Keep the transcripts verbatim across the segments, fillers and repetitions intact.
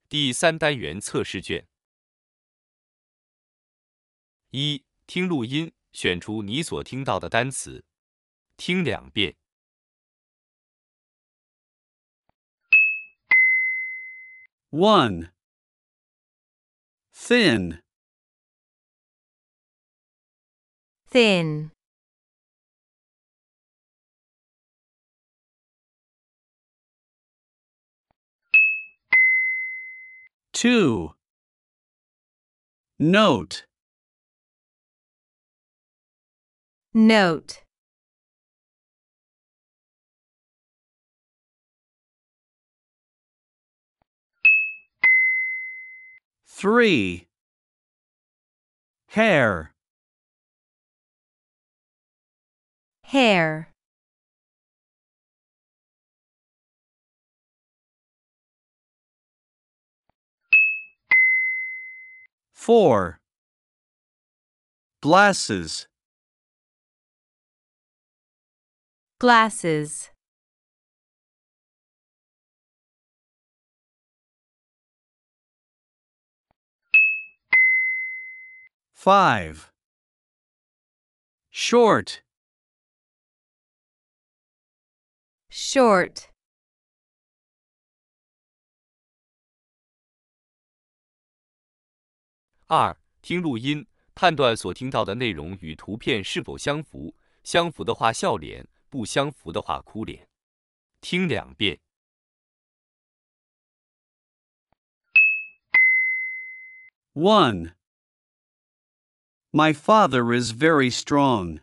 第三单元测试卷。一、听录音，选出你所听到的单词，听两遍。 one. Thin. Thin. two. Note. Note. three. Hair. Hair. four. Glasses. Glasses. five. Short. Short. 二、听录音，判断所听到的内容与图片是否相符，相符的话笑脸，不相符的话哭脸。听两遍。 one. My father is very strong.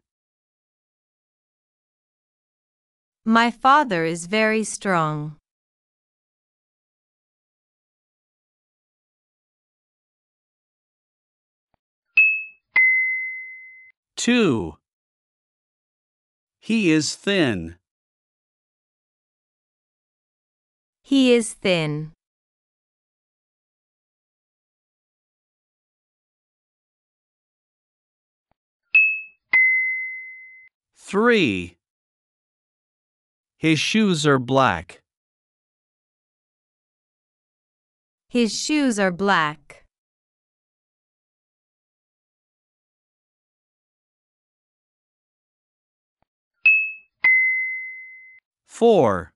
My father is very strong. two. He is thin. He is thin. three. His shoes are black. His shoes are black. four.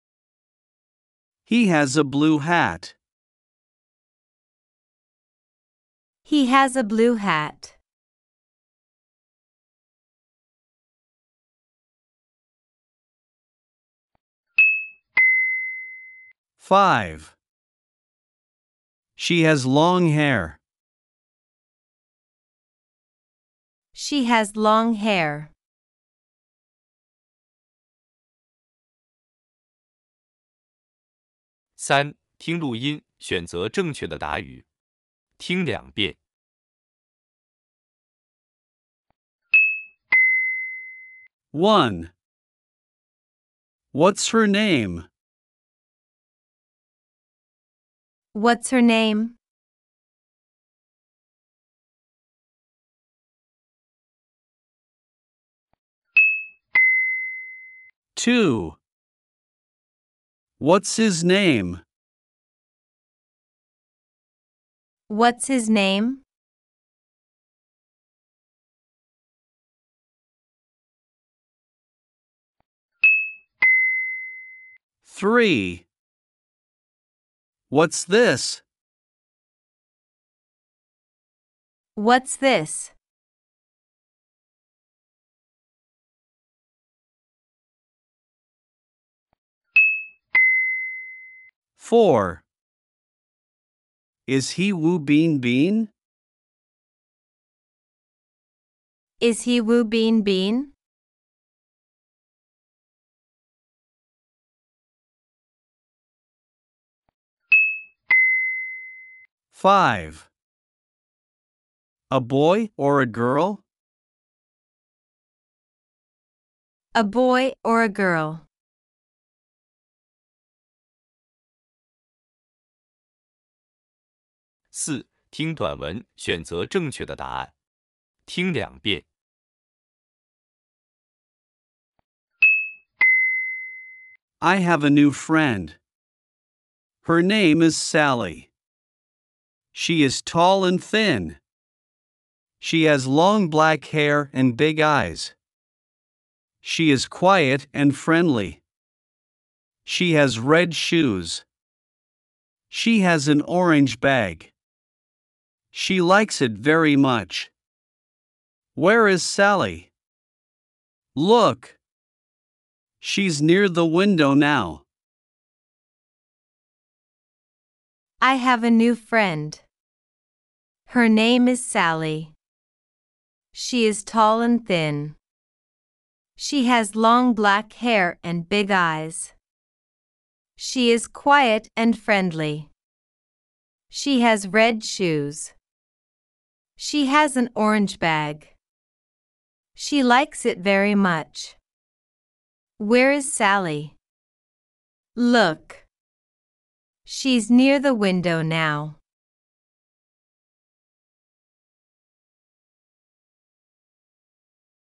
He has a blue hat. He has a blue hat. five. She has long hair. She has long hair. 三、听录音，选择正确的答语，听两遍。 one. What's her name? What's her name? two. What's his name? What's his name? three. What's this? What's this? four. Is he Wu Bean Bean? Is he Wu Bean Bean? five. A boy or a girl? A boy or a girl? 四、听短文，选择正确的答案，听两遍。 I have a new friend. Her name is Sally. She is tall and thin. She has long black hair and big eyes. She is quiet and friendly. She has red shoes. She has an orange bag. She likes it very much. Where is Sally? Look. She's near the window now. I have a new friend. Her name is Sally. She is tall and thin. She has long black hair and big eyes. She is quiet and friendly. She has red shoes. She has an orange bag. She likes it very much. Where is Sally? Look. She's near the window now.